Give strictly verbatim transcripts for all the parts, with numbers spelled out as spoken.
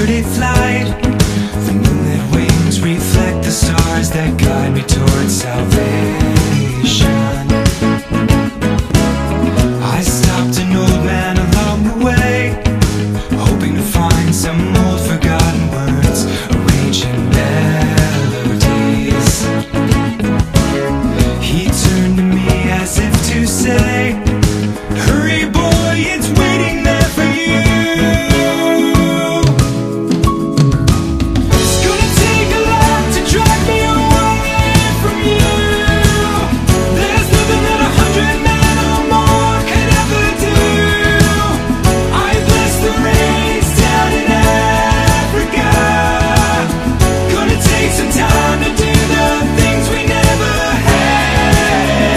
thirty flight. The moonlit wings reflect the stars that guide me towards salvation. I stopped an old man along the way, hoping to find some old forgotten words, arranging melodies. He turned to me as if to say, "Hurry boy, it's waiting there for you." It's gonna take a lot to drag me away from you. There's nothing that a hundred men or more could ever do. I bless the rains down in Africa. Gonna take some time to do the things we never had.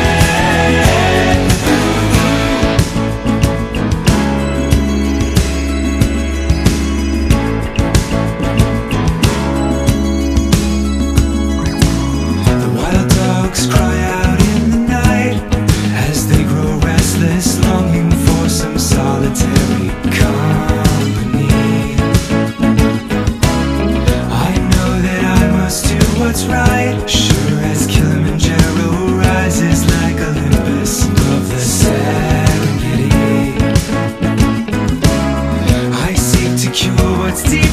The wild dogs cry out in the night as they grow restless, longing for some solitary company. I know that I must do what's right, sure as Kilimanjaro rises like Olympus above the Serengeti. I seek to cure what's deep